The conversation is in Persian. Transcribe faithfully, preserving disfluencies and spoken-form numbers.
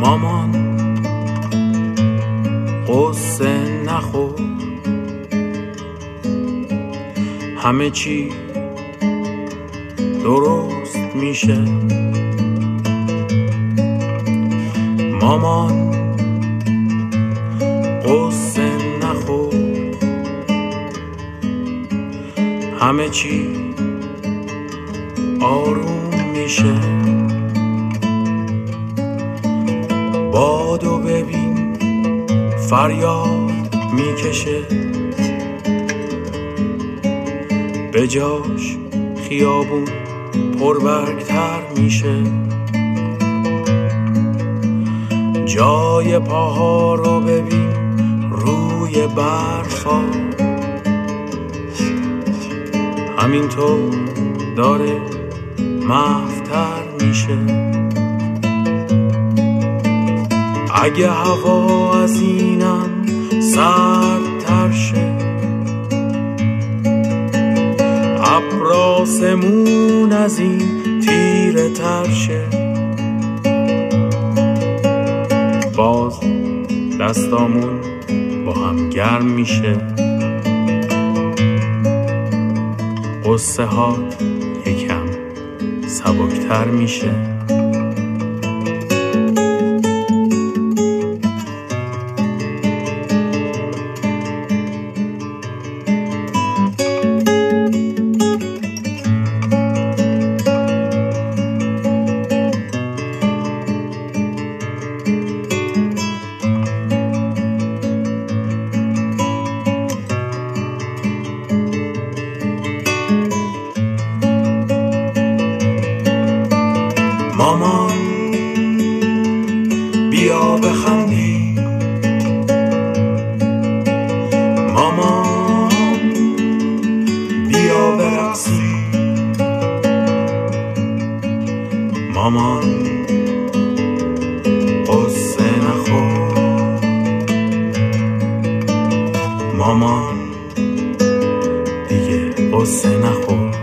مامان قصه نخور، همه چی درست میشه. مامان قصه نخور، همه چی آروم میشه. بادو ببین فریاد میکشه، به جاش خیابون پربرگتر میشه. جای پاها رو ببین روی برفا، همینطور داره محوتر میشه. اگه هوا از اینم سردتر شه، ابراسمون از این تیره تر شه، باز دستامون با هم گرم میشه. قصه ها یکم سبکتر میشه. مامان بیا بخندی، مامان بیا برقصی، مامان قصه نخور، مامان دیگه قصه نخور.